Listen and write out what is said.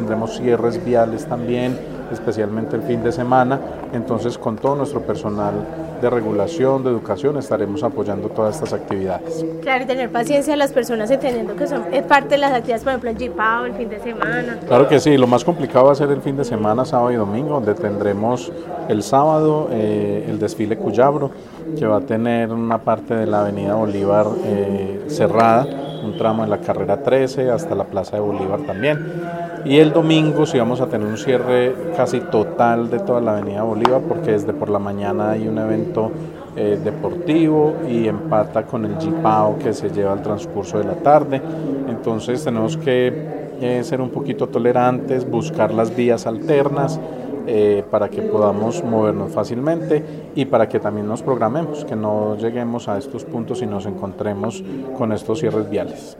tendremos cierres viales también, especialmente el fin de semana. Entonces, con todo nuestro personal de regulación, de educación, estaremos apoyando todas estas actividades. Claro, y tener paciencia a las personas entendiendo que son parte de las actividades, por ejemplo, el Jipao, el fin de semana. Claro que sí, lo más complicado va a ser el fin de semana, sábado y domingo, donde tendremos el sábado el desfile Cuyabro, que va a tener una parte de la avenida Bolívar cerrada, un tramo de la carrera 13 hasta la plaza de Bolívar también. Y el domingo sí vamos a tener un cierre casi total de toda la avenida Bolívar, porque desde por la mañana hay un evento deportivo y empata con el Jipao que se lleva al transcurso de la tarde. Entonces tenemos que ser un poquito tolerantes, buscar las vías alternas para que podamos movernos fácilmente y para que también nos programemos, que no lleguemos a estos puntos y nos encontremos con estos cierres viales.